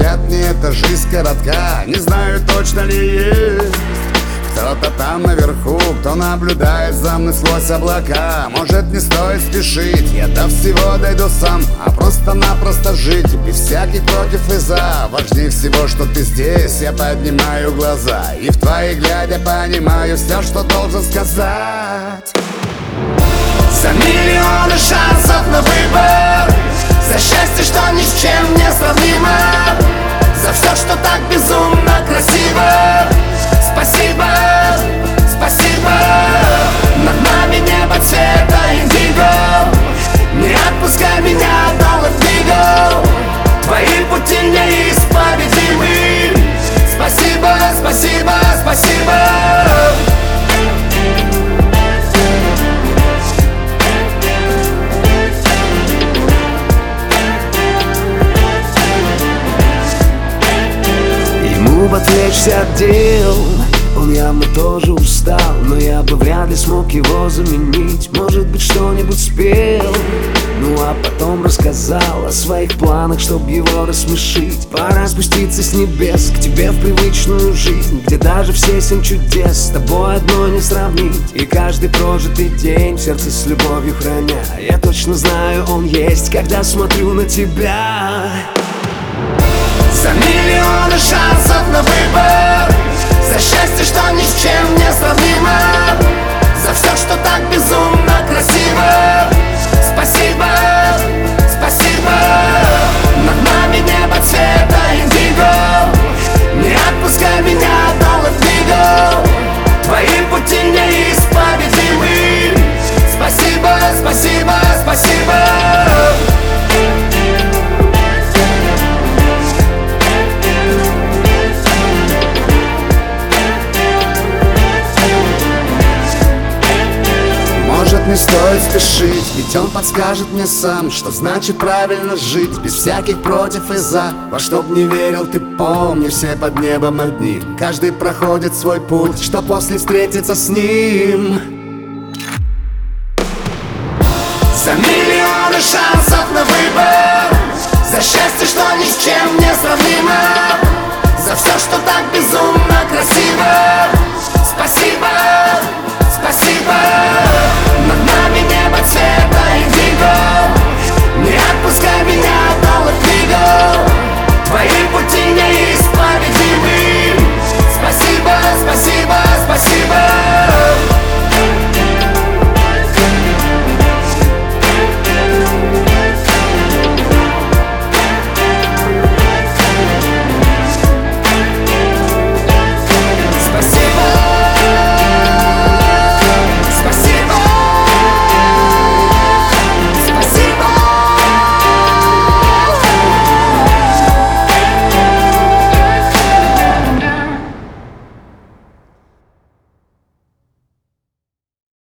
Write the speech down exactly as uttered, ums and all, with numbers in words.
Говорят мне, эта жизнь коротка, не знаю, точно ли есть кто-то там наверху, кто наблюдает за мной сквозь облака. Может, не стоит спешить, я до всего дойду сам, а просто-напросто жить без всяких против и за. Важнее всего, что ты здесь, я поднимаю глаза, и в твои глядя понимаю все, что должен сказать. За миллионы шансов на выбор, за счастье, что ни с чем не сравнимо, за все, что так безумно красиво. Спасибо, спасибо. Над нами небо цвета индиго. Не отпускай меня до Латвиго. Твои пути неисповедимы. Спасибо, спасибо, спасибо. Ему отвлечься от дел, он явно тоже устал, но я бы вряд ли смог его заменить. Может быть, что-нибудь спел, ну а потом рассказал о своих планах, чтобы его рассмешить. Пора спуститься с небес к тебе в привычную жизнь, где даже все семь чудес с тобой одно не сравнить. И каждый прожитый день в сердце с любовью храня, я точно знаю, он есть, когда смотрю на тебя. За миллионы шансов на выбор, за счастье, что ни с чем не сравнимо, за все, что так безумно красиво. Спасибо, спасибо. Над нами небо цвета индиго. Не отпускай меня до Латвиго. Твои пути неисповедимы. Спасибо, спасибо, спасибо. Не стоит спешить, ведь он подскажет мне сам, что значит правильно жить, без всяких против и за. Во что б не верил, ты помни, все под небом одни. Каждый проходит свой путь, что после встретиться с ним. За миллионы шансов на выбор, за счастье, что ни с чем не сравнимо,